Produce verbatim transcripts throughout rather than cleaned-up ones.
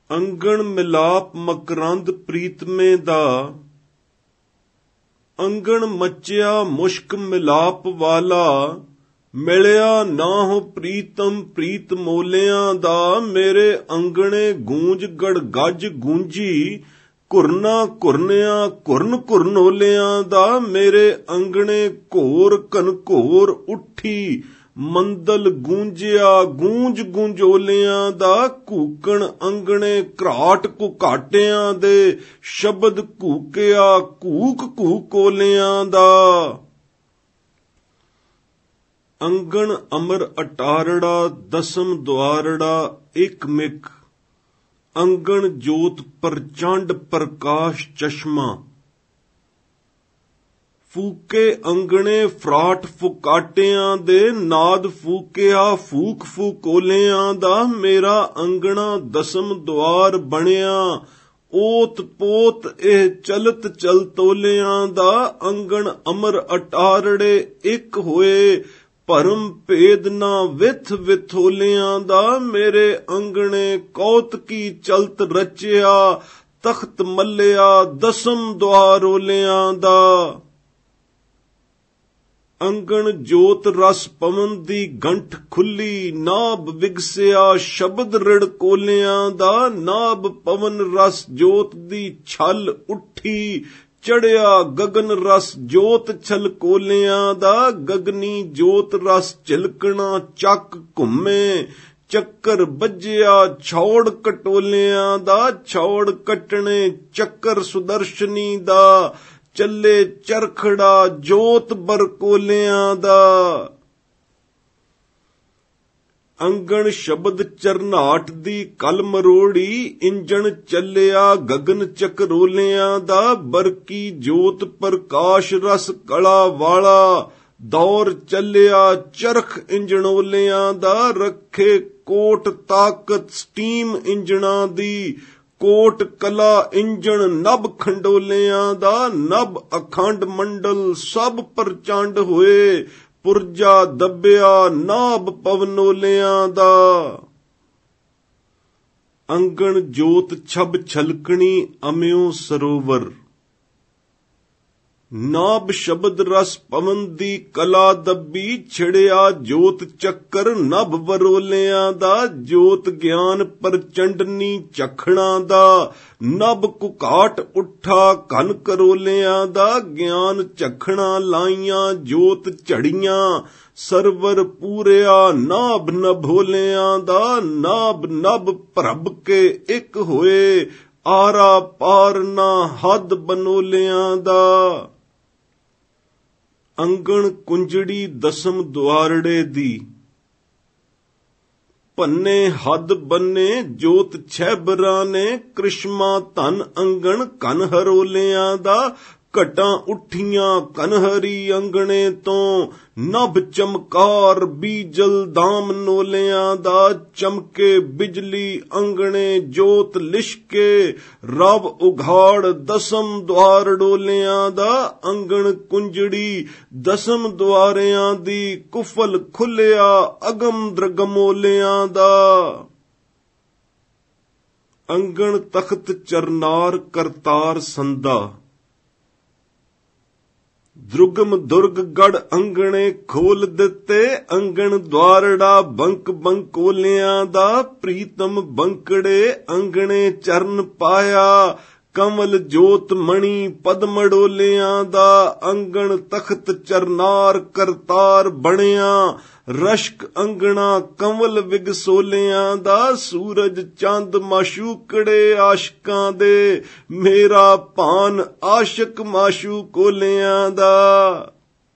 ਅੰਗਣ ਮਿਲਾਪ ਮਕਰੰਦ ਪ੍ਰੀਤਮੇ ਦਾ, ਅੰਗਣ ਮੱਚਿਆ ਮੁਸ਼ਕ ਮਿਲਾਪ ਵਾਲਾ, ਮਿਲਿਆ ਨਾਹੁ ਪ੍ਰੀਤਮ ਪ੍ਰੀਤ ਮੋਲਿਆਂ ਦਾ। ਮੇਰੇ ਅੰਗਣੇ ਗੂੰਜ ਗੜ ਗੱਜ ਗੂੰਜੀ, ਘੁਰਨਾ ਘੁਰਨਿਆ ਘੁਰਨ ਘੁਰਨੋਲਿਆਂ ਦਾ। ਮੇਰੇ ਅੰਗਣੇ ਘੋਰ ਘਨਘੋਰ ਉੱਠੀ, ਮੰਦਲ ਗੂੰਜਿਆ ਗੂੰਜ ਗੂੰਜੋਲਿਆਂ ਦਾ। ਕੂਕਣ ਅੰਗਣੇ ਘਰਾਟ ਘੁਕਾਟਿਆਂ ਦੇ, ਸ਼ਬਦ ਕੂਕਿਆ ਕੂਕ ਕੂਕੋਲਿਆਂ ਦਾ। ਅੰਗਣ ਅਮਰ ਅਟਾਰੜਾ ਦਸਮ ਦੁਆਰੜਾ ਇੱਕ ਮਿਕ, ਅੰਗਣ ਜੋਤ ਪ੍ਰਚੰਡ ਪ੍ਰਕਾਸ਼ ਚਸ਼ਮਾ। ਫੂਕੇ ਅੰਗਣੇ ਫਰਾਟ ਫੁਕਾਟਿਆਂ ਦੇ, ਨਾਦ ਫੂਕਿਆ ਫੂਕ ਫੂਕੋਲਿਆਂ ਦਾ। ਮੇਰਾ ਅੰਗਣਾ ਦਸਮ ਦੁਆਰ ਬਣਿਆ, ਓਤ ਪੋਤ ਇਹ ਚਲਤ ਚਲਤੋਲਿਆਂ ਦਾ। ਅੰਗਣ ਅਮਰ ਅਟਾਰੜੇ ਇੱਕ ਹੋਏ, ਭਰਮ ਭੇਦ ਨਾ ਵਿਥ ਵਿਥੋਲਿਆਂ ਦਾ। ਮੇਰੇ ਅੰਗਣੇ ਕੌਤਕੀ ਚਲਤ ਰਚਿਆ, ਤਖਤ ਮੱਲਿਆ ਦਸਮ ਦੁਆਰੋਲਿਆਂ ਦਾ। ਅੰਗਣ ਜੋਤ ਰਸ ਪਵਨ ਦੀ ਗੰਠ ਖੁੱਲੀ, ਨਾਭ ਵਿਗਸਿਆ ਸ਼ਬਦ ਰਿੜਕੋਲਿਆਂ ਦਾ। ਨਾਭ ਪਵਨ ਰਸ ਜੋਤ ਦੀ ਛਲ ਉੱਠੀ, ਚੜਿਆ ਗਗਨ ਰਸ ਜੋਤ ਛਲਕੋਲਿਆਂ ਦਾ। ਗਗਨੀ ਜੋਤ ਰਸ ਝਿਲਕਣਾ ਚੱਕ ਘੁੰਮੇ, ਚੱਕਰ ਵੱਜਿਆ ਛੌੜ ਕਟੋਲਿਆਂ ਦਾ। ਛੌੜ ਕੱਟਣੇ ਚੱਕਰ ਸੁਦਰਸ਼ਨੀ ਦਾ, ਚੱਲੇ ਚਰਖੜਾ ਜੋਤ ਬਰਕੋਲਿਆਂ ਦਾ। ਅੰਗਣ ਸ਼ਬਦ ਚਰਨਾਟ ਦੀ ਕਲ ਮਰੋੜੀ, ਇੰਜਣ ਚੱਲਿਆ ਗਗਨ ਚਕਰੋਲਿਆਂ ਦਾ। ਬਰਕੀ ਜੋਤ ਪ੍ਰਕਾਸ਼ ਰਸ ਕਲਾ ਵਾਲਾ, ਦੌਰ ਚੱਲਿਆ ਚਰਖ ਇੰਜਣੋਲਿਆਂ ਦਾ। ਰੱਖੇ ਕੋਟ ਤਾਕਤ ਸਟੀਮ ਇੰਜਣਾਂ ਦੀ, ਕੋਟ ਕਲਾ ਇੰਜਣ ਨਭ ਖੰਡੋਲਿਆਂ ਦਾ। ਨਭ ਅਖੰਡ ਮੰਡਲ ਸਭ ਪ੍ਰਚੰਡ ਹੋਏ, ਪੁਰਜਾ ਦੱਬਿਆ ਨਾਭ ਪਵਨੋਲਿਆਂ ਦਾ। ਅੰਗਣ ਜੋਤ ਛਬ ਛਲਕਣੀ ਅਮਿਓ ਸਰੋਵਰ, ਨਾਭ ਸ਼ਬਦ ਰਸ ਪਵਨ ਦੀ ਕਲਾ ਦੱਬੀ। ਛਿੜਿਆ ਜੋਤ ਚੱਕਰ ਨਭ ਵਰੋਲਿਆਂ ਦਾ। ਜੋਤ ਗਿਆਨ ਪ੍ਰਚੰਡਨੀ ਚਖਣਾ ਦਾ, ਨਭ ਕੁਕਾਟ ਉੱਠਾ ਘਨ ਕਰੋਲਿਆਂ ਦਾ। ਗਿਆਨ ਚਖਣਾ ਲਾਈਆਂ ਜੋਤ ਝੜੀਆਂ, ਸਰਵਰ ਪੂਰਿਆ ਨਾਭ ਨਭੋਲਿਆਂ ਦਾ। ਨਾਭ ਨਭ ਪ੍ਰਭ ਕੇ ਇੱਕ ਹੋਏ, ਆਰਾ ਪਾਰ ਨਾ ਹੱਦ ਬਨੋਲਿਆਂ ਦਾ। ਅੰਗਣ ਕੁੰਜੜੀ ਦਸਮ ਦੁਆਰੜੇ ਦੀ, ਪੰਨੇ ਹੱਦ ਬੰਨੇ ਜੋਤ ਛੈਬਰਾਂ ਨੇ। ਕ੍ਰਿਸ਼ਮਾ ਧਨ ਅੰਗਣ ਕਨ ਹਰੋਲਿਆਂ ਦਾ। ਘਟਾਂ ਉੱਠੀਆਂ ਕਨਹਰੀ ਅੰਗਣੇ ਤੋਂ, ਨਭ ਚਮਕਾਰ ਬੀਜਲ ਦਾਮ ਨੋਲਿਆਂ ਦਾ। ਚਮਕੇ ਬਿਜਲੀ ਅੰਗਣੇ ਜੋਤ ਲਿਸ਼ਕੇ, ਰਬ ਉਘਾੜ ਦਸਮ ਦੁਆਰ ਡੋਲਿਆਂ ਦਾ। ਅੰਗਣ ਕੁੰਜੜੀ ਦਸਮ ਦੁਆਰਿਆਂ ਦੀ, ਕੁਫਲ ਖੁੱਲਿਆ ਅਗਮ ਦਰਗਮੋਲਿਆਂ ਦਾ। ਅੰਗਣ ਤਖਤ ਚਰਨਾਰ ਕਰਤਾਰ ਸੰਦਾ, ਦਰੁਗਮ ਦੁਰਗ ਗੜ ਅੰਗਣੇ ਖੋਲ ਦਿੱਤੇ। ਅੰਗਣ ਦੁਆਰੜਾ ਬੰਕ ਬੰਕੋਲਿਆਂ ਦਾ। ਪ੍ਰੀਤਮ ਬੰਕੜੇ ਅੰਗਣੇ ਚਰਨ ਪਾਇਆ, ਕਮਲ ਜੋਤ ਮਣੀ ਪਦਮੜੋਲਿਆਂ ਦਾ। ਅੰਗਣ ਤਖਤ ਚਰਨਾਰ ਕਰਤਾਰ ਬਣਿਆ, ਰਸ਼ਕ ਅੰਗਣਾ ਕੰਵਲ ਵਿਗਸੋਲਿਆਂ ਦਾ। ਸੂਰਜ ਚੰਦ ਮਾਸ਼ੂਕੜੇ ਆਸ਼ਕਾਂ ਦੇ, ਮੇਰਾ ਭਾਨ ਆਸ਼ਕ ਮਾਸ਼ੂਕੋਲਿਆਂ ਦਾ।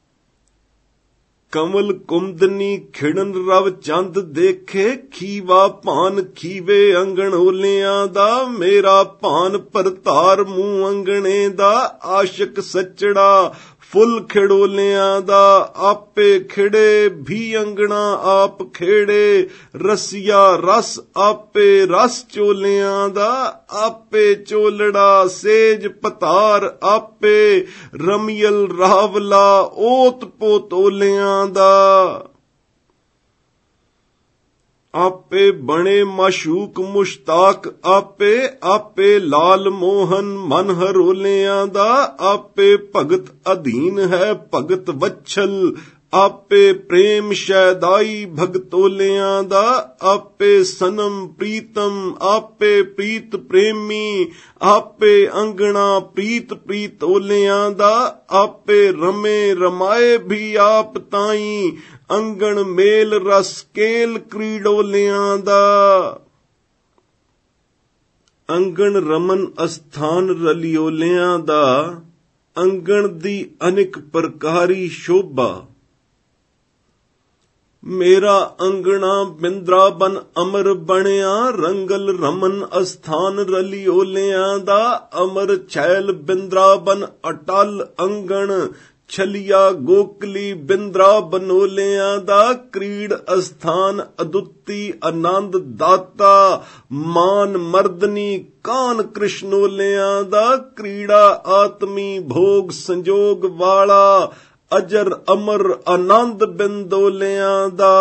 ਕਮਲ ਕੁਮਦਨੀ ਖਿੜਨ ਰਵ ਚੰਦ ਦੇਖੇ, ਖੀਵਾ ਭਾਨ ਖੀਵੇ ਅੰਗਣ ਓਲਿਆਂ ਦਾ। ਮੇਰਾ ਭਾਨ ਪਰਤਾਰ ਮੂੰਹ ਅੰਗਣੇ ਦਾ, ਆਸ਼ਕ ਸੱਚੜਾ ਫੁੱਲ ਖਿੜੋਲਿਆਂ ਦਾ। ਆਪੇ ਖਿੜੇ ਵੀ ਅੰਗਣਾ ਆਪ ਖੇੜੇ, ਰਸੀਆ ਰਸ ਆਪੇ ਰਸ ਚੋਲਿਆਂ ਦਾ। ਆਪੇ ਚੋਲੜਾ ਸੇਜ ਪਤਾਰ ਆਪੇ, ਰਮੀਲ ਰਾਵਲਾ ਓਤ ਪੋਤੋਲਿਆਂ ਦਾ। ਆਪੇ ਬਣੇ ਮਾਸ਼ੂਕ ਮੁਸ਼ਤਾਕ, ਆਪੇ ਆਪੇ ਲਾਲ ਮੋਹਨ ਮਨ ਹਰੋਲਿਆਂ ਦਾ, ਆਪੇ ਭਗਤ ਅਧੀਨ ਹੈ ਭਗਤ ਵੱਛਲ, ਆਪੇ ਪ੍ਰੇਮ ਸ਼ੈਦਾਈ ਭਗਤੋਲਿਆਂ ਦਾ, ਆਪੇ ਸਨਮ ਪ੍ਰੀਤਮ ਆਪੇ ਪ੍ਰੀਤ ਪ੍ਰੇਮੀ, ਆਪੇ ਅੰਗਣਾ ਪ੍ਰੀਤ ਪ੍ਰੀਤੋਲਿਆਂ ਦਾ, ਆਪੇ ਰਮੇ ਰਮਾਏ ਵੀ ਆਪ ਤਾਈ, ਅੰਗਣ ਮੇਲ ਰਸ ਕੇਲ ਕ੍ਰੀਡੋਲਿਆਂ ਦਾ। ਅੰਗਣ ਰਮਨ ਅਸਥਾਨ ਰਲਿਓਲਿਆਂ ਦਾ, ਅੰਗਣ ਦੀ ਅਨੇਕ ਪ੍ਰਕਾਰੀ ਸ਼ੋਭਾ। ਮੇਰਾ ਅੰਗਣਾ ਬਿੰਦਰਾਬਨ ਅਮਰ ਬਣਿਆ, ਰੰਗਲ ਰਮਨ ਅਸਥਾਨ ਰਲਿਓਲਿਆਂ ਦਾ, ਅਮਰ छैल ਬਿੰਦਰਾਬਨ ਅਟਲ ਅੰਗਣ, ਛਲਿਆ ਗੋਕਲੀ ਬਿੰਦਰਾ ਬਨੋਲਿਆਂ ਦਾ, ਕ੍ਰੀੜ ਅਸਥਾਨ ਅਦੁੱਤੀ ਆਨੰਦ ਦਾਤਾ, ਮਾਨ ਮਰਦਨੀ ਕਾਨ ਕ੍ਰਿਸ਼ਨੋਲਿਆਂ ਦਾ, ਕ੍ਰੀੜਾ ਆਤਮੀ ਭੋਗ ਸੰਜੋਗ ਵਾਲਾ, ਅਜਰ ਅਮਰ ਆਨੰਦ ਬਿੰਦੋਲਿਆਂ ਦਾ।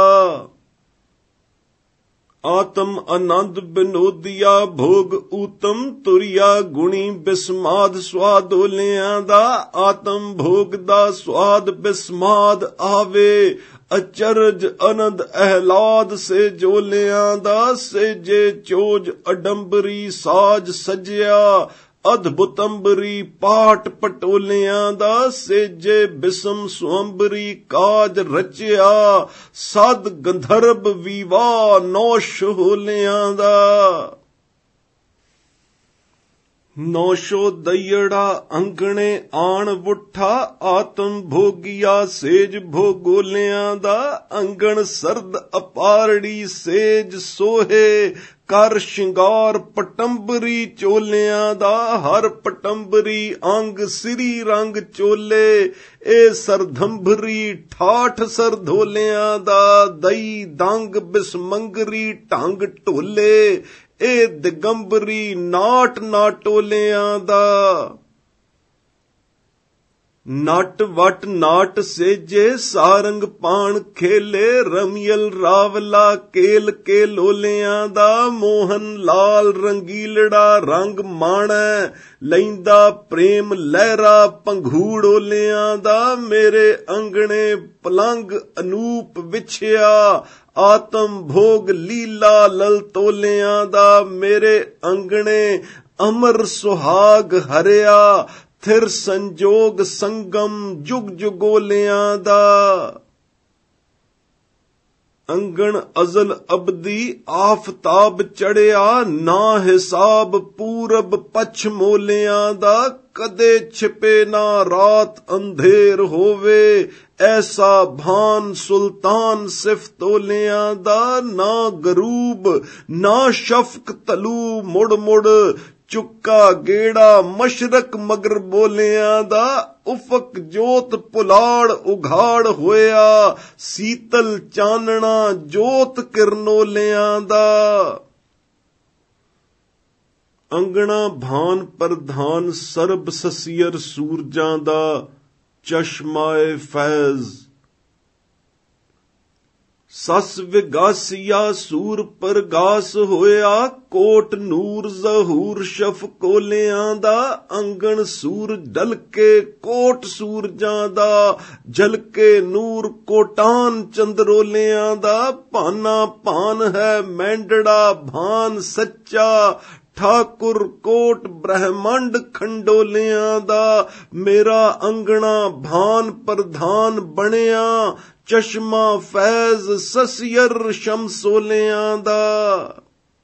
ਆਤਮ ਆਨੰਦ ਬਿਨੋਦੀਆ ਭੋਗ ਊਤਮ, ਤੁਰਿਆ ਗੁਣੀ ਬਿਸਮਾਦ ਸਵਾਦੋਲਿਆਂ ਦਾ, ਆਤਮ ਭੋਗ ਦਾ ਸਵਾਦ ਬਿਸਮਾਦ ਆਵੇ, ਅਚਰਜ ਅਨੰਦ ਅਹਲਾਦ ਸੇ ਜੋਲਿਆਂ ਦਾ, ਸੇਜੇ ਚੋਜ ਅਡੰਬਰੀ ਸਾਜ ਸਜਿਆ, ਅਦਭੁਤੰਬਰੀ ਪਾਟ ਪਟੋਲਿਆਂ ਦਾ, ਸੇਜੇ ਬਿਸਮ ਸੁਅੰਬਰੀ ਕਾਜ ਰਚਿਆ, ਸਦ ਗੰਧਰਬ ਵਿਵਾਹ ਨੌਸ਼ ਹੋਲਿਆਂ ਦਾ। ਨੌਸ਼ੋ ਦਈੜਾ ਅੰਗਣੇ ਆਣ ਵੁੱਠਾ, ਆਤਮ ਭੋਗੀਆ ਸੇਜ ਭੋਗੋਲਿਆਂ ਦਾ, ਅੰਗਣ ਸਰਦ ਅਪਾਰੜੀ ਸੇਜ ਸੋਹੇ, ਕਰ ਸ਼ਿੰਗਾਰ ਪਟੰਬਰੀ ਚੋਲਿਆਂ ਦਾ, ਹਰ ਪਟੰਬਰੀ ਅੰਗ ਸਿਰੀ ਰੰਗ ਚੋਲੇ, ਇਹ ਸਰਧੰਭਰੀ ਠਾਠ ਸਰਧੋਲਿਆਂ ਦਾ, ਦਈ ਦੰਗ ਬਿਸਮੰਗਰੀ ਢੰਗ ਢੋਲੇ, ਇਹ ਦਿਗੰਬਰੀ ਨਾਟ ਨਾਟੋਲਿਆਂ ਦਾ। ਨਟ ਵਟ ਨਾਟ ਸੇਜੇ ਸਾਰੰਗ ਪਾਣ ਖੇਲੇ, ਰਮੀਲ ਰਾਵਲਾ ਕੇਲ ਕੇ ਲੋਲਿਆਂ ਦਾ, ਮੋਹਨ ਲਾਲ ਰੰਗੀਲੜਾ ਰੰਗ ਮਾਣੈ, ਲੈਂਦਾ ਪ੍ਰੇਮ ਲਹਿਰਾ ਪੰਘੂੜੋਲਿਆਂ ਦਾ, ਮੇਰੇ ਅੰਗਣੇ ਪਲੰਗ ਅਨੂਪ ਵਿਛਿਆ, ਆਤਮ ਭੋਗ ਲੀਲਾ ਲਲਤੋਲਿਆਂ ਦਾ, ਮੇਰੇ ਅੰਗਣੇ ਅਮਰ ਸੁਹਾਗ ਹਰਿਆ, ਥਿਰ ਸੰਜੋਗ ਸੰਗਮ ਜੁਗ ਜੁਗੋਲਿਆਂ ਦਾ। ਅੰਗਣ ਅਜ਼ਲ ਅਬਦੀ ਆਫਤਾਬ ਚੜਿਆ, ਨਾ ਹਿਸਾਬ ਪੂਰਬ ਪਛਮੋਲਿਆਂ ਦਾ, ਕਦੇ ਛਿਪੇ ਨਾ ਰਾਤ ਅੰਧੇਰ ਹੋਵੇ, ਐਸਾ ਭਾਨ ਸੁਲਤਾਨ ਸਿਫਤੋਲਿਆਂ ਦਾ, ਨਾ ਗਰੂਬ ਨਾ ਸ਼ਫਕ ਤਲੂ ਮੁੜ ਮੁੜ, ਚੁੱਕਾ ਗੇੜਾ ਮਸ਼ਰਕ ਮਗਰ ਬੋਲਿਆਂ ਦਾ, ਉਫਕ ਜੋਤ ਪੁਲਾੜ ਉਘਾੜ ਹੋਇਆ, ਸੀਤਲ ਚਾਨਣਾ ਜੋਤ ਕਿਰਨੋਲਿਆਂ ਦਾ। ਅੰਗਣਾ ਭਾਨ ਪ੍ਰਧਾਨ ਸਰਬ ਸਸੀਅਰ ਸੂਰਜਾਂ ਦਾ, ਚਸ਼ਮਾਏ ਫੈਜ਼ ਸਸ ਵਿਗਾਸੀਆ ਸੂਰ ਪਰਗਾਸ ਹੋਇਆ, ਕੋਟ ਨੂਰ ਜ਼ਹੂਰ ਸ਼ਫਕੋਲਿਆਂ ਦਾ, ਅੰਗਣ ਸੂਰ ਢਲਕੇ ਕੋਟ ਸੂਰਜਾਂ ਦਾ, ਝਲਕੇ ਨੂਰ ਕੋਟਾਨ ਚੰਦਰੋਲਿਆਂ ਦਾ, ਭਾਨਾ ਭਾਨ ਹੈ ਮੈਂਡੜਾ ਭਾਨ ਸੱਚਾ, ਠਾਕੁਰ ਕੋਟ ਬ੍ਰਹਮੰਡ ਖੰਡੋਲਿਆਂ ਦਾ, ਮੇਰਾ ਅੰਗਣਾ ਭਾਨ ਪ੍ਰਧਾਨ ਬਣਿਆ, ਚਸ਼ਮਾ ਫੈਜ਼ ਸਸੀਅਰ ਸ਼ਮਸੋਲਿਆਂ ਦਾ।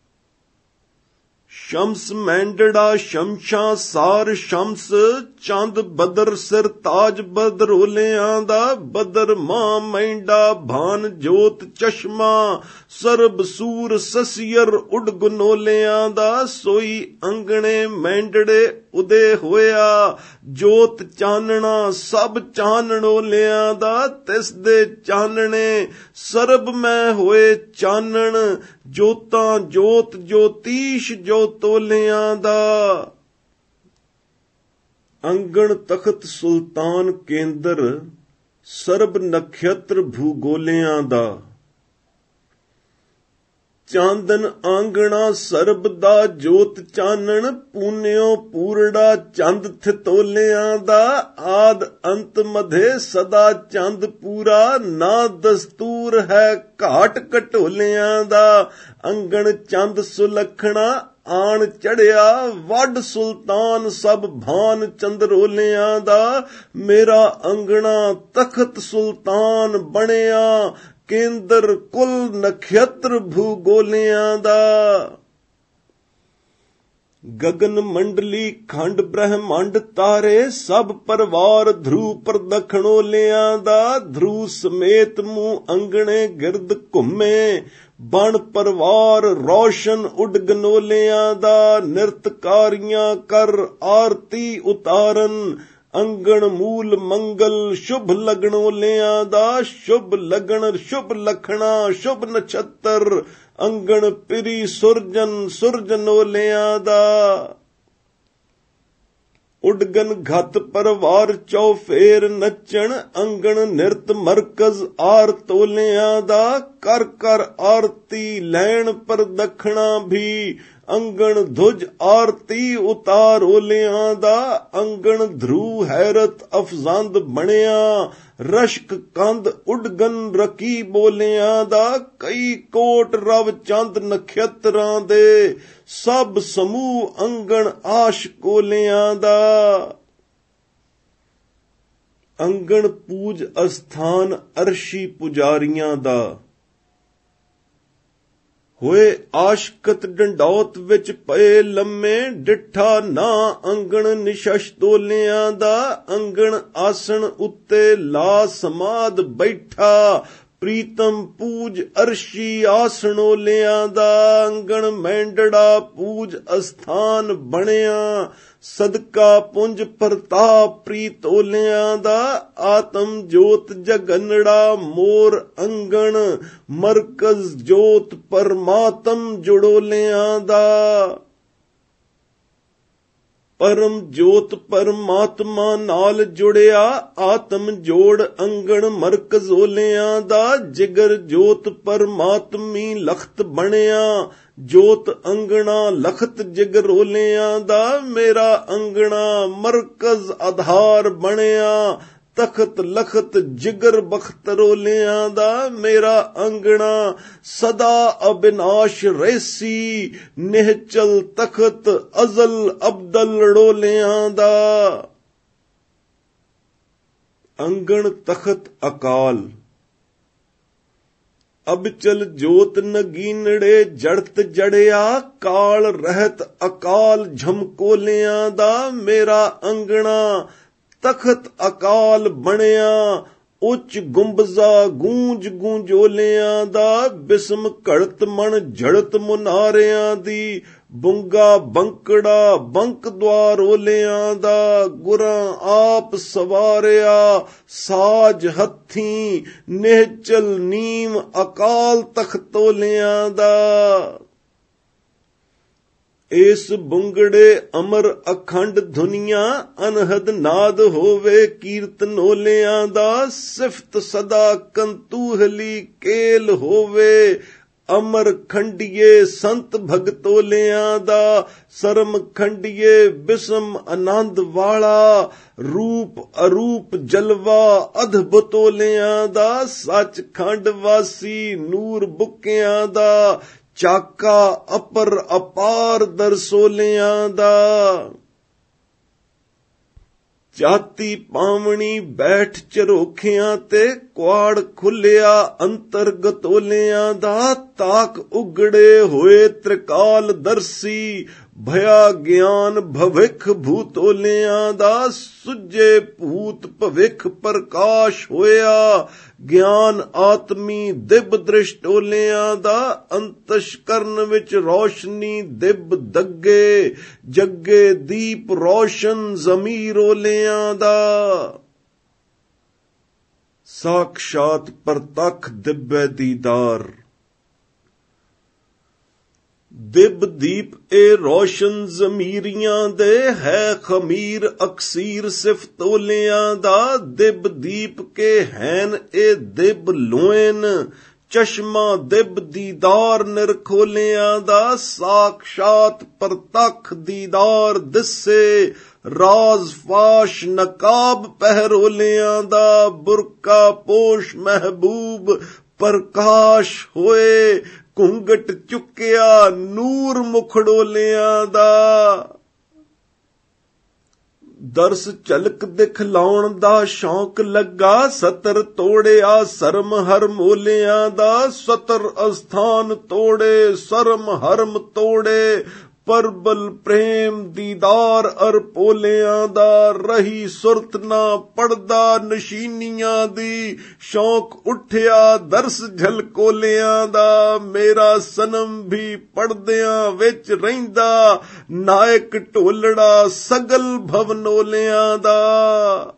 ਸ਼ਮਸ ਮੈਂਡੜਾ ਸ਼ਮਸ਼ਾਂ ਸਾਰ ਸ਼ਮਸ, ਚੰਦ ਬਦਰ ਸਿਰ ਤਾਜ ਬਦਰੋਲਿਆਂ ਦਾ, ਬਦਰ ਮਾਂ ਮੈਂਡਾ ਭਾਨ ਜੋਤ ਚਸ਼ਮਾ, ਸਰਬ ਸੂਰ ਸਸੀਅਰ ਉਡ ਗੁਨੋਲਿਆਂ ਦਾ, ਸੋਈ ਅੰਗਣੇ ਮੈਂਡੜੇ ਉਦੇ ਹੋਇਆ, ਜੋਤ ਚਾਨਣਾ ਸਭ ਚਾਨਣੋਲਿਆਂ ਦਾ, ਤਿਸ ਦੇ ਚਾਨਣੇ ਸਰਬ ਮੈਂ ਹੋਏ ਚਾਨਣ, ਜੋਤਾਂ ਜੋਤ ਜੋਤੀਸ਼ ਜੋਤੋਲਿਆਂ ਦਾ। ਅੰਗਣ ਤਖਤ ਸੁਲਤਾਨ ਕੇਂਦਰ, ਸਰਬ ਨਖਯਤਰ ਭੂਗੋਲਿਆਂ ਦਾ, ਚਾਂਦਨ ਆਂਗਣਾ ਸਰਬ ਦਾ ਜੋਤ ਚਾਨਣ, ਪੂਨਿਓ ਪੂਰੜਾ ਚੰਦ ਥਿਤੋਲਿਆਂ ਦਾ, ਆਦ ਅੰਤ ਮਧੇ ਸਦਾ ਚੰਦ ਪੂਰਾ, ਨਾ ਦਸਤੂਰ ਹੈ ਘਾਟ ਘਟੋਲਿਆਂ ਦਾ। ਅੰਗਣ ਚੰਦ ਸੁਲੱਖਣਾ ਆਣ ਚੜਿਆ, ਵੱਡ ਸੁਲਤਾਨ ਸਭ ਭਾਨ ਚੰਦਰੋਲਿਆਂ ਦਾ, ਮੇਰਾ ਅੰਗਣਾ ਤਖਤ ਸੁਲਤਾਨ ਬਣਿਆ, ਕੇਂਦਰ ਕੁਲ ਨਖੇਤਰ ਭੂਗੋਲਿਆਂ ਦਾ। ਗਗਨ ਮੰਡਲੀ ਖੰਡ ਬ੍ਰਹਮੰਡ ਤਾਰੇ, ਸਭ ਪਰਵਾਰ ਧਰੂ ਪ੍ਰਦਖਣੋਲਿਆਂ ਦਾ, ਧਰੂ ਸਮੇਤ ਮੂੰਹ ਅੰਗਣੇ ਗਿਰਦ ਘੁੰਮੇ, ਬਣ ਪਰਵਾਰ ਰੌਸ਼ਨ ਉੱਡ ਗਨੋਲਿਆਂ ਦਾ, ਨਿਰਤਕਾਰੀਆਂ ਕਰ ਆਰਤੀ ਉਤਾਰਨ, ਅੰਗਣ ਮੂਲ ਮੰਗਲ ਸ਼ੁਭ ਲਗਣੋਲਿਆਂ ਦਾ, ਸ਼ੁਭ ਲਗਣ ਸ਼ੁਭ ਲਖਣਾ ਸ਼ੁਭ ਨਛੱਤਰ, ਅੰਗਣ ਪਿਰੀ ਸੁਰਜਨ ਸੁਰਜਨੋਲਿਆਂ ਦਾ। ਉਡਗਨ ਘਤ ਪਰਵਾਰ ਚੌਫੇਰ ਨੱਚਣ, ਅੰਗਣ ਨਿਰਤ ਮਰਕਜ਼ ਆਰ ਤੋਲਿਆਂ ਦਾ, ਕਰ ਕਰ ਆਰਤੀ ਲੈਣ ਪ੍ਰਦਖਣਾ ਵੀ, ਅੰਗਣ ਧੁਜ ਆਰਤੀ ਉਤਾਰ ਓਲਿਆਂ ਦਾ, ਅੰਗਣ ਧਰੂ ਹੈਰਤ ਅਫਜ਼ੰਦ ਬਣਿਆ, ਰਸ਼ਕ ਕੰਧ ਉਡਗਨ ਰਕੀ ਬੋਲਿਆਂ ਦਾ, ਕਈ ਕੋਟ ਰਵ ਚੰਦ ਨਖੇਤਰਾਂ ਦੇ, ਸਭ ਸਮੂਹ ਅੰਗਣ ਆਸ਼ਕੋਲਿਆਂ ਦਾ। ਅੰਗਣ ਪੂਜ ਅਸਥਾਨ ਅਰਸ਼ੀ ਪੁਜਾਰੀਆਂ ਦਾ, ਹੋਏ ਆਸ਼ਕਤ ਡੰਡੌਤ ਵਿੱਚ ਪਏ ਲੰਮੇ, ਡਿੱਠਾ ਨਾ ਅੰਗਣ ਨਿਸ਼ਸ਼ ਤੋਲਿਆਂ ਦਾ, ਅੰਗਣ ਆਸਣ ਉੱਤੇ ਲਾ ਸਮਾਦ ਬੈਠਾ, ਪ੍ਰੀਤਮ ਪੂਜ ਅਰਸ਼ੀ ਆਸਣੋਲਿਆਂ ਦਾ, ਅੰਗਣ ਮੈਂਡੜਾ ਪੂਜ ਅਸਥਾਨ ਬਣਿਆ, ਸਦਕਾ ਪੁੰਜ ਪ੍ਰਤਾਪ ਪ੍ਰੀਤੋਲਿਆਂ ਦਾ, ਆਤਮ ਜੋਤ ਜਗਨੜਾ ਮੋਰ ਅੰਗਣ, ਮਰਕਜ਼ ਜੋਤ ਪਰਮਾਤਮ ਜੁੜੋਲਿਆਂ ਦਾ। ਪਰਮ ਜੋਤ ਪਰਮਾਤਮਾ ਨਾਲ ਜੁੜਿਆ, ਆਤਮ ਜੋੜ ਅੰਗਣ ਮਰਕਜ਼ੋਲਿਆਂ ਦਾ, ਜਿਗਰ ਜੋਤ ਪਰਮਾਤਮੀ ਲਖਤ ਬਣਿਆ, ਜੋਤ ਅੰਗਣਾ ਲਖਤ ਜਿਗਰੋਲਿਆਂ ਦਾ, ਮੇਰਾ ਅੰਗਣਾ ਮਰਕਜ਼ ਆਧਾਰ ਬਣਿਆ, ਤਖਤ ਲਖਤ ਜਿਗਰ ਬਖਤਰੋਲਿਆਂ ਦਾ, ਮੇਰਾ ਅੰਗਣਾ ਸਦਾ ਅਬਿਨਾਸ਼ ਰਹਿਸੀ, ਨਿਹਚਲ ਤਖਤ ਅਜ਼ਲ ਅਬਦਲ ਰੋਲਿਆਂ ਦਾ। ਅੰਗਣ ਤਖਤ ਅਕਾਲ, ਅਬ ਚਲ ਜੋਤ ਨਗੀਨੜੇ ਜੜਤ ਜੜਿਆ, ਕਾਲ ਰਹਿਤ ਅਕਾਲ ਝਮਕੋਲਿਆਂ ਦਾ, ਮੇਰਾ ਅੰਗਣਾ ਤਖਤ ਅਕਾਲ ਬਣਿਆ, ਉੱਚ ਗੁੰਬਜ਼ਾ ਗੂੰਜ ਗੂੰਜੋਲਿਆਂ ਦਾ, ਬਿਸਮ ਘੜਤ ਮਣ ਝੜਤ ਮੁਨਾਰਿਆਂ ਦੀ, ਬੁੰਗਾ ਬੰਕੜਾ ਬੰਕ ਦਵਾਰੋਲਿਆਂ ਦਾ, ਗੁਰਾਂ ਆਪ ਸਵਾਰਿਆ ਸਾਜ ਹੱਥੀਂ, ਨਿਹਚਲ ਨੀਮ ਅਕਾਲ ਤਖਤੋਲਿਆਂ ਦਾ। ਇਸ ਬੁੰਗੜੇ ਅਮਰ ਅਖੰਡ ਧੁਨੀਆਂ, ਅਨਹਦ ਨਾਦ ਹੋਵੇ ਕੀਰਤਨੋਲਿਆਂ ਦਾ, ਸਿਫਤ ਸਦਾ ਕੰਤੂਹਲੀ ਕੇਲ ਹੋਵੇ, ਅਮਰ ਖੰਡੀਏ ਸੰਤ ਭਗਤੋਲਿਆਂ ਦਾ, ਸਰਮ ਖੰਡੀਏ ਬਿਸਮ ਆਨੰਦ ਵਾਲਾ, ਰੂਪ ਅਰੂਪ ਜਲਵਾ ਅਦਭੁਤੋਲਿਆਂ ਦਾ, ਸੱਚ ਖੰਡ ਵਾਸੀ ਨੂਰ ਬੁੱਕਿਆਂ ਦਾ, ਚਾਕਾ ਅਪਰ ਅਪਾਰ ਦਰਸੋਲਿਆਂ ਦਾ। ਜਾਤੀ ਪਾਵਣੀ ਬੈਠ ਚਰੋਖਿਆਂ ਤੇ, ਕੁਆੜ ਖੁੱਲਿਆ ਅੰਤਰਗਤੋਲਿਆਂ ਦਾ, ਤਾਕ ਉਗੜੇ ਹੋਏ ਤ੍ਰਿਕਾਲ ਦਰਸੀ, ਭਇਆ ਗਿਆਨ ਭਵਿਖ ਭੂਤੋਲਿਆਂ ਦਾ, ਸੁੱਜੇ ਭੂਤ ਭਵਿਖ ਪ੍ਰਕਾਸ਼ ਹੋਇਆ, ਗਿਆਨ ਆਤਮੀ ਦਿਬ ਦ੍ਰਿਸ਼ਟੋਲਿਆਂ ਦਾ, ਅੰਤਸ਼ਕਰਨ ਵਿੱਚ ਰੌਸ਼ਨੀ ਦਿਬ ਦੱਗੇ, ਜੱਗੇ ਦੀਪ ਰੌਸ਼ਨ ਜ਼ਮੀਰੋਲਿਆਂ ਦਾ। ਸਾਖਸ਼ਾਤ ਪ੍ਰਤੱਖ ਦਿਬੈ ਦੀਦਾਰ, ਦਿਬ ਦੀਪ ਇਹ ਰੌਸ਼ਨ ਜ਼ਮੀਰੀਆਂ ਦੇ, ਹੈ ਖਮੀਰ ਅਕਸੀਰ ਸਿਫਤੋਲਿਆਂ ਦਾ, ਦਿਬ ਦੀਪ ਕੇ ਹੈਨ ਇਹ ਦਿਬ ਲੋਇਨ, ਚਸ਼ਮਾ ਦਿਬ ਦੀਦਾਰ ਨਿਰਖੋਲਿਆਂ ਦਾ, ਸਾਖਸ਼ਾਤ ਪ੍ਰਤੱਖ ਦੀਦਾਰ ਦਿਸੇ, ਰਾਜ਼ ਫਾਸ਼ ਨਕਾਬ ਪਹਿਰੋਲਿਆਂ ਦਾ, ਬੁਰਕਾ ਪੋਸ਼ ਮਹਿਬੂਬ ਪ੍ਰਕਾਸ਼ ਹੋਏ, ਘੁੰਗਟ ਚੁੱਕਿਆ ਨੂਰ ਮੁਖੜੋਲਿਆਂ ਦਾ। ਦਰਸ ਝਲਕ ਦਿਖਲਾਉਣ ਦਾ ਸ਼ੌਂਕ ਲੱਗਾ, ਸਤਰ ਤੋੜਿਆ ਸਰਮ ਹਰਮੋਲਿਆਂ ਦਾ, ਸਤਰ ਅਸਥਾਨ ਤੋੜੇ ਸਰਮ ਹਰਮ ਤੋੜੇ, ਪਰਬਲ ਪ੍ਰੇਮ ਦੀਦਾਰ ਅਰਪੋਲਿਆਂ ਦਾ, ਰਹੀ ਸੁਰਤ ਨਾ ਪੜਦਾ ਨਸ਼ੀਨੀਆਂ ਦੀ, ਸ਼ੌਂਕ ਉੱਠਿਆ ਦਰਸ ਝਲਕੋਲਿਆਂ ਦਾ, ਮੇਰਾ ਸਨਮ ਵੀ ਪੜਦਿਆਂ ਵਿੱਚ ਰਹਿੰਦਾ, ਨਾਇਕ ਢੋਲੜਾ ਸਗਲ ਭਵਨੋਲਿਆਂ ਦਾ।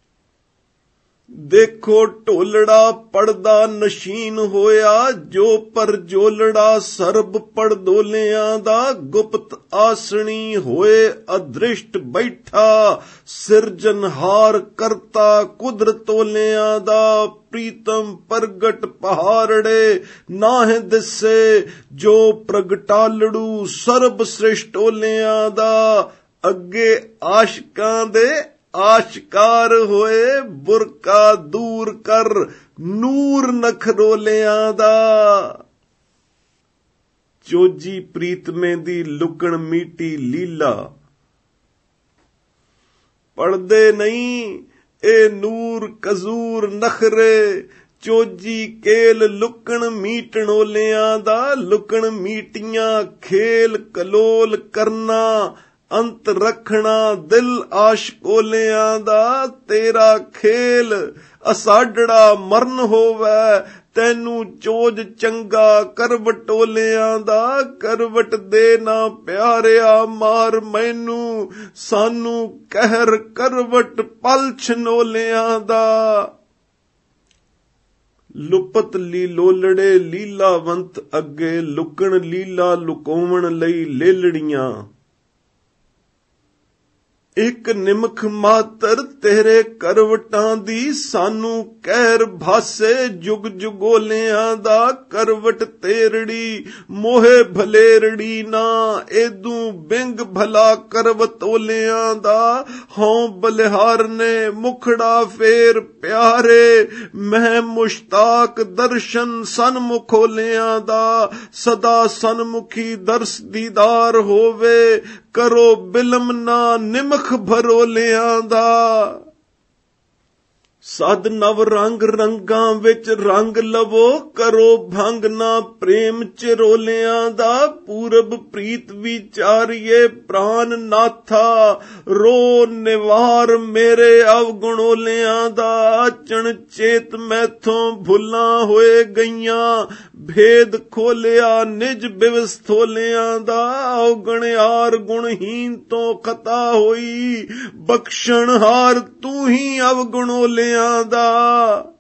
ਦੇਖੋ ਢੋਲੜਾ ਪੜਦਾ ਨਸ਼ੀਨ ਹੋਇਆ, ਜੋ ਪਰਜੋਲੜਾ ਸਰਬ ਪੜਦੋਲਿਆਂ ਦਾ, ਗੁਪਤ ਆਸਣੀ ਹੋਏ ਅਦ੍ਰਿਸ਼ਟ ਬੈਠਾ, ਸਿਰਜਨਹਾਰ ਕਰਤਾ ਕੁਦਰਤੋਲਿਆਂ ਦਾ, ਪ੍ਰੀਤਮ ਪ੍ਰਗਟ ਪਹਾੜੜੇ ਨਾਹਿ ਦਿਸੇ, ਜੋ ਪ੍ਰਗਟਾਲੜੂ ਸਰਬ ਸ੍ਰਿਸ਼ਟੋਲਿਆਂ ਦਾ, ਅੱਗੇ ਆਸ਼ਕਾਂ ਦੇ ਆਸ਼ਕਾਰ ਹੋਏ, ਬੁਰਕਾ ਦੂਰ ਕਰ ਨੂਰ ਨਖਰੋਲਿਆਂ ਦਾ। ਚੋਜੀ ਪ੍ਰੀਤਮੇ ਦੀ ਲੁਕਣ ਮੀਟੀ ਲੀਲਾ, ਪੜਦੇ ਨਹੀਂ ਇਹ ਨੂਰ ਕਜ਼ੂਰ ਨਖਰੇ, ਚੋਜੀ ਕੇਲ ਲੁਕਣ ਮੀਟਣੋਲਿਆਂ ਦਾ, ਲੁਕਣ ਮੀਟੀਆਂ ਖੇਲ ਕਲੋਲ ਕਰਨਾ, ਅੰਤ ਰੱਖਣਾ ਦਿਲ ਆਸ਼ਕੋਲਿਆਂ ਦਾ, ਤੇਰਾ ਖੇਲ ਅਸਾਡੜਾ ਮਰਨ ਹੋਵੇ, ਤੈਨੂੰ ਚੋਜ ਚੰਗਾ ਕਰਵਟੋਲਿਆਂ ਦਾ, ਕਰਵਟ ਦੇ ਨਾ ਪਿਆਰਿਆ ਮਾਰ ਮੈਨੂੰ, ਸਾਨੂੰ ਕਹਿਰ ਕਰਵਟ ਪਲ ਛਨੋਲਿਆਂ ਦਾ। ਲੁਪਤ ਲੀਲੋਲੜੇ ਲੀਲਾਵੰਤ ਅੱਗੇ, ਲੁਕਣ ਲੀਲਾ ਲੁਕਾਉਣ ਲਈ ਲੇਲੜੀਆਂ, ਇੱਕ ਨਿਮਖ ਮਾਤਰ ਤੇਰੇ ਕਰਵਟਾਂ ਦੀ, ਸਾਨੂੰ ਕਹਿਰ ਭਾਸੇ ਜੁਗ ਜੁਗੋਲਿਆਂ ਦਾ, ਕਰਵਟ ਤੇਰੜੀ ਮੋਹੇ ਭਲੇਰੜੀ ਨਾ, ਏਦੂ ਬਿੰਗ ਭਲਾ ਕਰਵਤੋਲਿਆਂ ਦਾ, ਹਉ ਬਲਿਹਾਰ ਨੇ ਮੁਖੜਾ ਫੇਰ ਪਿਆਰੇ, ਮੈਂ ਮੁਸ਼ਤਾਕ ਦਰਸ਼ਨ ਸਨਮੁਖੋਲਿਆਂ ਦਾ, ਸਦਾ ਸਨਮੁਖੀ ਦਰਸ ਦੀਦਾਰ ਹੋਵੇ, ਕਰੋ ਬਿਲਮ ਨਾ ਨਿਮਖ ਭਰੋਲਿਆਂ ਦਾ। ਸਦ ਨਵ ਰੰਗ ਰੰਗਾਂ ਵਿੱਚ ਰੰਗ ਲਵੋ, ਕਰੋ ਭੰਗ ਨਾ ਪ੍ਰੇਮ ਚਿਰੋਲਿਆਂ ਦਾ, ਪੂਰਬ ਪ੍ਰੀਤ ਵਿਚਾਰੀਏ ਪ੍ਰਾਨ ਨਾਥਾ, ਰੋ ਨਿਵਾਰ ਮੇਰੇ ਅਵਗੁਣੋਲਿਆਂ ਦਾ, ਅਚਣ ਚੇਤ ਮੈਥੋਂ ਭੁੱਲਾਂ ਹੋਏ ਗਈਆਂ, ਭੇਦ ਖੋਲਿਆ ਨਿਜ ਬਿਵਸਥੋਲਿਆਂ ਦਾ, ਔਗਣਿਆਰ ਗੁਣਹੀਨ ਤੋਂ ਖਤਾ ਹੋਈ, ਬਖਸ਼ਣਹਾਰ ਤੂੰ ਹੀ ਅਵਗੁਣੋਲਿਆਂ ਦਾ।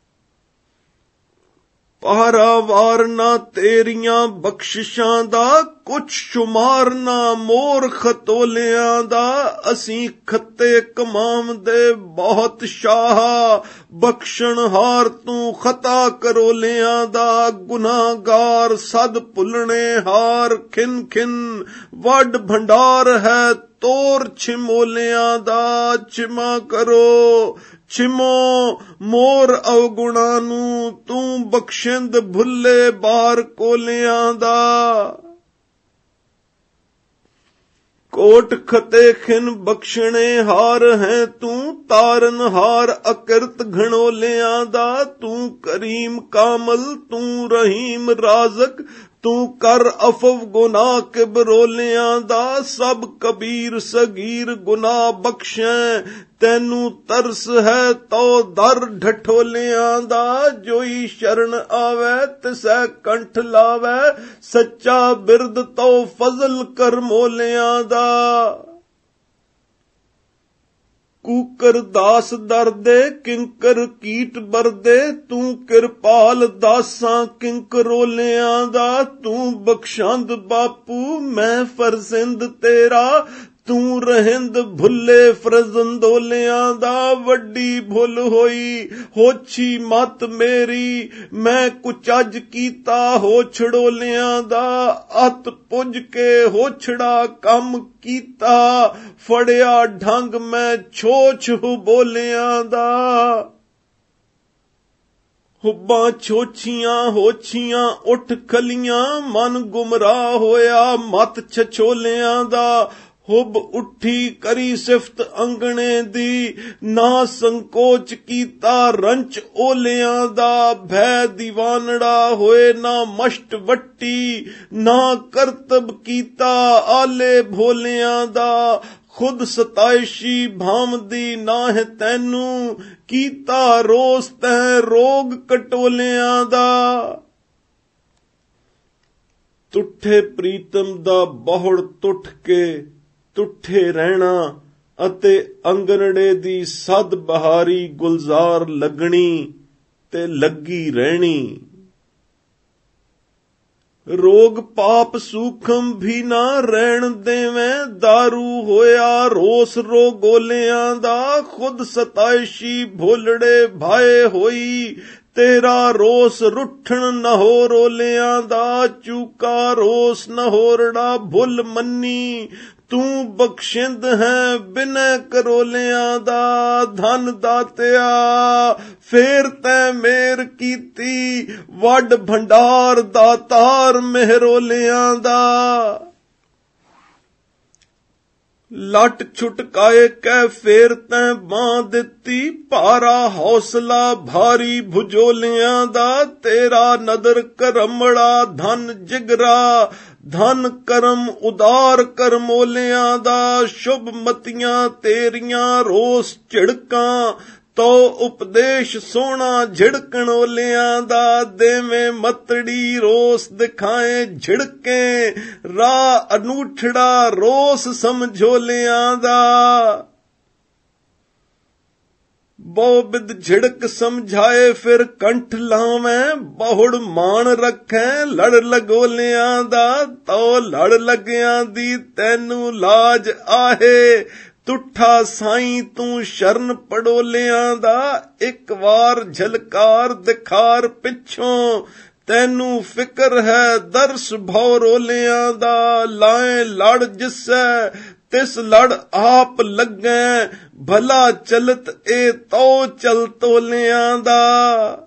ਪਾਰਾਵਾਰ ਨਾ ਤੇਰੀਆਂ ਬਖਸ਼ਿਸ਼ਾਂ ਦਾ, ਕੁਛ ਸ਼ੁਮਾਰ ਨਾ ਮੋਰ ਖਤੋਲਿਆਂ ਦਾ, ਅਸੀਂ ਖੱਤੇ ਕਮਾਵਦੇ ਬਹੁਤ ਸ਼ਾਹ, ਬਖਸ਼ਣਹਾਰ ਤੂੰ ਖਤਾ ਕਰੋਲਿਆਂ ਦਾ, ਗੁਨਾਹਗਾਰ ਸਦ ਭੁੱਲਣੇ ਹਾਰ, ਖਿਨ ਖਿਨ ਵੱਡ ਭੰਡਾਰ ਹੈ ਤੋਰ ਛਿਮੋਲਿਆਂ ਦਾ, ਛਿਮਾ ਕਰੋ ਛਿਮੋ ਮੋਰ ਅਵਗੁਣਾਂ ਨੂੰ, ਤੂੰ ਬਖਸ਼ਿੰਦ ਭੁੱਲੇ ਬਾਰ ਕੋਲਿਆਂ ਦਾ। ਕੋਟ ਖਤੇ ਖਿਨ ਬਖਸ਼ਣੇ ਹਾਰ ਹੈ ਤੂੰ, ਤਾਰਨ ਹਾਰ ਅਕਿਰਤ ਘਣੋਲਿਆਂ ਦਾ, ਤੂੰ ਕਰੀਮ ਕਾਮਲ ਤੂੰ ਰਹੀਮ ਰਾਜ਼ਕ, ਤੂੰ ਕਰ ਅਫਵ ਗੁਨਾਹ ਕਿਬਰੋਲਿਆਂ ਦਾ, ਸਭ ਕਬੀਰ ਸਗੀਰ ਗੁਨਾਹ ਬਖਸ਼ੈ, ਤੈਨੂੰ ਤਰਸ ਹੈ ਤੋ ਦਰ ਢਠੋਲਿਆਂ ਦਾ, ਜੋਈ ਸ਼ਰਨ ਆਵੇ ਤਿਸੈ ਕੰਠ ਲਾਵੇ, ਸੱਚਾ ਬਿਰਦ ਤੋ ਫਜ਼ਲ ਕਰ ਮੋਲਿਆਂ ਦਾ। ਕੂਕਰ ਦਾਸ ਦਰਦੇ ਕਿੰਕਰ ਕੀਟ ਬਰਦੇ, ਤੂੰ ਕਿਰਪਾਲ ਦਾਸਾਂ ਕਿੰਕਰੋਲਿਆਂ ਦਾ, ਤੂੰ ਬਖਸ਼ੰਦ ਬਾਪੂ ਮੈਂ ਫਰਜ਼ਿੰਦ ਤੇਰਾ, ਤੂੰ ਰਹਿੰਦ ਭੁੱਲੇ ਫਰਜ਼ੰਦੋਲਿਆਂ ਦਾ, ਵੱਡੀ ਭੁੱਲ ਹੋਈ ਹੋਛੀ ਮਤ ਮੇਰੀ। ਮੈਂ ਕੁਚੱਜ ਕੀਤਾ ਹੋਛੜੋਲਿਆਂ ਦਾ, ਅਤ ਪੁੱਜ ਕੇ ਹੋਛੜਾ ਕੰਮ ਕੀਤਾ। ਫੜਿਆ ਢੰਗ ਮੈਂ ਛੋਛ ਬੋਲਿਆਂ ਦਾ, ਹੁੱਬਾਂ ਛੋਛੀਆਂ ਹੋਛੀਆਂ ਉੱਠ ਖਲੀਆਂ। ਮਨ ਗੁਮਰਾਹ ਹੋਇਆ ਮਤ ਛਛੋਲਿਆਂ ਦਾ, ਹੁਬ ਉੱਠੀ ਕਰੀ ਸਿਫਤ ਅੰਗਣੇ ਦੀ। ਨਾ ਸੰਕੋਚ ਕੀਤਾ ਰੰਚ ਓਲਿਆਂ ਦਾ, ਭੈ ਦੀਵਾਨੜਾ ਹੋਏ ਨਾ ਮਸ਼ਟ ਵੱਟੀ। ਨਾ ਕਰਤਬ ਕੀਤਾ ਆਲੇ ਭੋਲਿਆਂ ਦਾ, ਖੁਦ ਸਤਾਇਸ਼ੀ ਭਾਮਦੀ ਨਾਹ ਤੈਨੂੰ। ਕੀਤਾ ਰੋਸ ਤੈ ਰੋਗ ਕਟੋਲਿਆਂ ਦਾ, ਤੁਠੇ ਪ੍ਰੀਤਮ ਦਾ ਬਹੁੜ ਟੁੱਟ ਕੇ ਤੁਠੇ ਰਹਿਣਾ। ਅਤੇ ਅੰਗਨੜੇ ਦੀ ਸਦ ਬਹਾਰੀ ਗੁਲਜ਼ਾਰ ਲੱਗਣੀ ਤੇ ਲੱਗੀ ਰਹਿਣੀ। ਰੋਗ ਪਾਪ ਸੂਖਮ ਵੀ ਨਾ ਰਹਿਣ ਦੇਵੇਂ, ਦਾਰੂ ਹੋਇਆ ਰੋਸ ਰੋਗੋਲਿਆਂ ਦਾ। ਖੁਦ ਸਤਾਇਸ਼ੀ ਭੋਲੜੇ ਭਾਏ ਹੋਈ, ਤੇਰਾ ਰੋਸ ਰੁੱਠਣ ਨਹੋ ਰੋਲਿਆਂ ਦਾ। ਚੂਕਾ ਰੋਸ ਨਹੋਰੜਾ ਭੁੱਲ ਮੰਨੀ, ਤੂੰ ਬਖਸ਼ਿੰਦ ਹੈ ਬਿਨੈ ਕਰੋਲਿਆਂ ਦਾ। ਧਨ ਦਾਤਿਆ ਫੇਰ ਤੈ ਮੇਰ ਕੀਤੀ, ਵੱਡ ਭੰਡਾਰ ਦਾਤਾਰ ਮਹਿਰੋਲਿਆਂ ਦਾ। ਲੱਟ ਛੁਟਕਾਏ ਕੈ ਫੇਰ ਤੈਂ ਬਾਂਹ ਦਿੱਤੀ, ਭਾਰਾ ਹੌਸਲਾ ਭਾਰੀ ਭੁਜੋਲਿਆਂ ਦਾ। ਤੇਰਾ ਨਦਰ ਕਰਮੜਾ ਧਨ ਜਿਗਰਾ, ਧਨ ਕਰਮ ਉਦਾਰ ਕਰਮੋਲਿਆਂ ਦਾ। ਸ਼ੁਭ ਮਤੀਆਂ ਤੇਰੀਆਂ ਰੋਸ ਝਿੜਕਾਂ, ਤੋ ਉਪਦੇਸ਼ ਸੋਹਣਾ ਝਿੜਕਣੋਲਿਆਂ ਦਾ। ਦੇਵੇਂ ਮਤੜੀ ਰੋਸ ਦਿਖਾਏ ਝਿੜਕੇ, ਰਾਹ ਅਨੂਠੜਾ ਰੋਸ ਸਮਝੋਲਿਆਂ ਦਾ। ਬਹੁ ਬਿਦ ਝਿੜਕ ਸਮਝਾਏ ਫਿਰ ਕੰਠ ਲਾਵੇਂ, ਬਹੁੜ ਮਾਣ ਰੱਖੈ ਲੜ ਲਗੋਲਿਆਂ ਦਾ। ਤੋ ਲੜ ਲੱਗਿਆਂ ਦੀ ਤੈਨੂੰ ਲਾਜ ਆਹੇ, ਤੁਠਾ ਸਾਈਂ ਤੂੰ ਸ਼ਰਨ ਪੜੋਲਿਆਂ ਦਾ। ਇੱਕ ਵਾਰ ਝਲਕਾਰ ਦਿਖਾਰ ਪਿੱਛੋਂ, ਤੈਨੂੰ ਫਿਕਰ ਹੈ ਦਰਸ ਭਉ ਰੋਲਿਆਂ ਦਾ। ਲਾਏ ਲੜ ਜਿਸੈ ਤਿਸ ਲੜ ਆਪ ਲੱਗੈ, ਭਲਾ ਚਲਤ ਏ ਤੋ ਚਲ ਤੋਲਿਆਂ ਦਾ।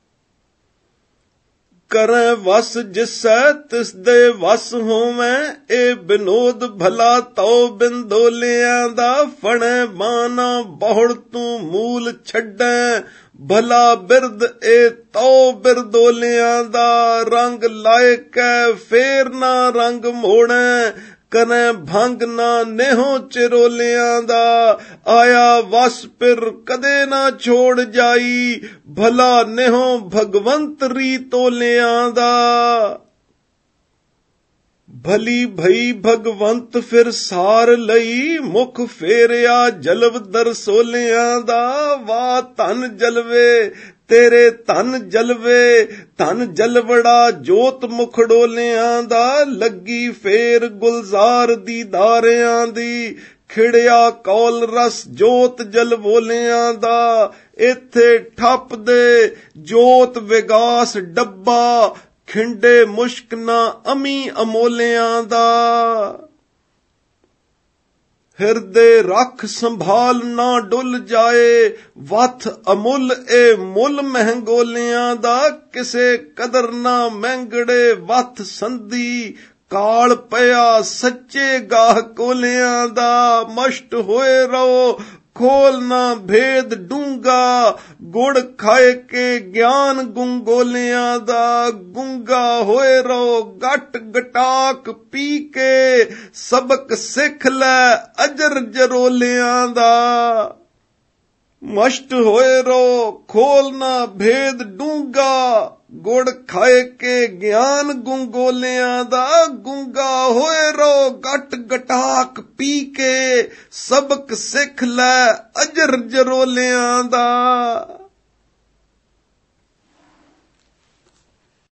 ਕਰੈ ਵਸ ਜਿਸੈ ਤਿਸ ਦੇ ਵਸ ਹੋਵੇਂ, ਏ ਬਿਨੋਦ ਭਲਾ ਤਉ ਬਿੰਦੋਲਿਆਂ ਦਾ। ਫਣੈ ਬਾਨਾ ਬਹੁੜ ਤੂੰ ਮੂਲ ਛੱਡੈ, ਭਲਾ ਬਿਰਦ ਏ ਤਉ ਬਿਰਦੋਲਿਆਂ ਦਾ। ਰੰਗ ਲਾਇਕੈ ਫੇਰ ਨਾ ਰੰਗ ਮੋੜੈ, ਕਨੈ ਭੰਗ ਨਾ ਨੇਹੋ ਚਿਰੋਲਿਆਂ ਦਾ। ਆਇਆ ਵਸ ਫਿਰ ਕਦੇ ਨਾ ਛੋੜ ਜਾਈ, ਭਲਾ ਨੇਹੋ ਭਗਵੰਤ ਰੀ ਤੋਲਿਆਂ ਦਾ। ਭਲੀ ਭਈ ਭਗਵੰਤ ਫਿਰ ਸਾਰ ਲਈ, ਮੁਖ ਫੇਰਿਆ ਜਲਵ ਦਰਸੋਲਿਆਂ ਦਾ। ਵਾਹ ਧਨ ਜਲਵੇ ਤੇਰੇ ਧਨ ਜਲਵੇ, ਧਨ ਜਲਵੜਾ ਜੋਤ ਮੁਖੜੋਲਿਆਂ ਦਾ। ਲੱਗੀ ਫੇਰ ਗੁਲਜ਼ਾਰ ਦੀ ਧਾਰਿਆਂ ਦੀ, ਖਿੜਿਆ ਕੌਲ ਰਸ ਜੋਤ ਜਲਵੋਲਿਆਂ ਦਾ। ਇੱਥੇ ਠੱਪ ਦੇ ਜੋਤ ਵਿਗਾਸ ਡੱਬਾ, ਖਿੰਡੇ ਮੁਸ਼ਕ ਨਾ ਅਮੀ ਅਮੋਲਿਆਂ ਦਾ। ਹਿਰਦੇ ਰੱਖ ਸੰਭਾਲ ਨਾ ਡੁੱਲ ਜਾਏ, ਵਥ ਅਮੁੱਲ ਏ ਮੁੱਲ ਮਹਿੰਗੋਲਿਆਂ ਦਾ। ਕਿਸੇ ਕਦਰ ਨਾ ਮਹਿੰਗੜੇ ਵਥ ਸੰਧੀ, ਕਾਲ ਪਿਆ ਸੱਚੇ ਗਾਹਕੋਲਿਆਂ ਦਾ। ਮਸ਼ਟ ਹੋਏ ਰਹੋ ਖੋਲ ਨਾ ਭੇਦ ਡੂੰਗਾ, ਗੁੜ ਖਾਏ ਕੇ ਗਿਆਨ ਗੁੰਗੋਲਿਆਂ ਦਾ। ਗੁੰਗਾ ਹੋਏ ਰਹੋ ਗਟ ਗਟਾਕ ਪੀ ਕੇ, ਸਬਕ ਸਿੱਖ ਲੈ ਅਜਰ ਜਰੋਲਿਆਂ ਦਾ। ਮਸ਼ਟ ਹੋਏ ਰਹੋ ਖੋਲ ਨਾ ਭੇਦ ਡੂੰਗਾ, ਗੁੜ ਖਾਏ ਕੇ ਗਿਆਨ ਗੁੰਗੋਲਿਆਂ ਦਾ। ਗੁੰਗਾ ਹੋਏ ਰਹੋ ਗਟ ਗਟਾਕ ਪੀ ਕੇ, ਸਬਕ ਸਿੱਖ ਲੈ ਅਜਰ ਜਰੋਲਿਆਂ ਦਾ।